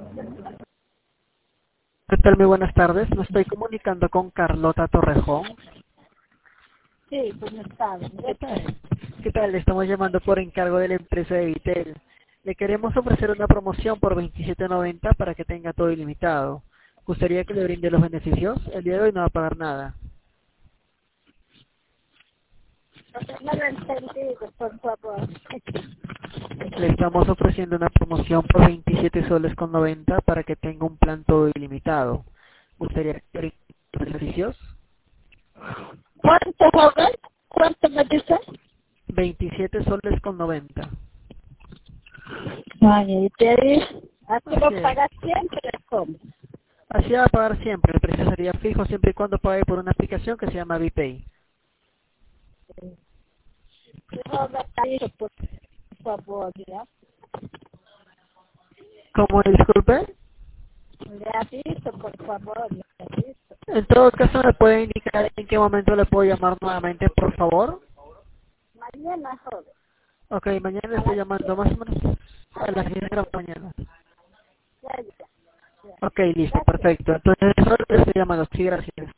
¿Qué tal? Muy buenas tardes. Me estoy comunicando con Carlota Torrejón. Sí, ¿cómo estás? ¿Qué tal? ¿Qué tal? Le estamos llamando por encargo de la empresa de Vitel. Le queremos ofrecer una promoción por 27.90 para que tenga todo ilimitado. ¿Gustaría que le brinde los beneficios? El día de hoy no va a pagar nada. No lo entendí, por favor. Le estamos ofreciendo una promoción por 27 soles con 90 para que tenga un plan todo ilimitado. ¿Gustaría que le brinde los beneficios? ¿Cuánto, joven? ¿Cuánto me dice? 27 soles con 90. Ay, y te dice, ¿así Así lo es. pagas siempre? ¿Cómo? Así va a pagar siempre, el precio sería fijo siempre y cuando pague por una aplicación que se llama VPay. Sí, joven, ahí, por favor, ¿ya? ¿Cómo disculpe? Le aviso, por favor, le aviso. En todo caso, ¿me puede indicar en qué momento le puedo llamar nuevamente, por favor? Mañana, joven. Ok, mañana le A estoy las llamando 10. más o menos A a las las 10 de 10. la mañana. Ya, ya, ya. Ok, listo, Gracias. perfecto. Entonces, eso le estoy llamando. Sí, gracias.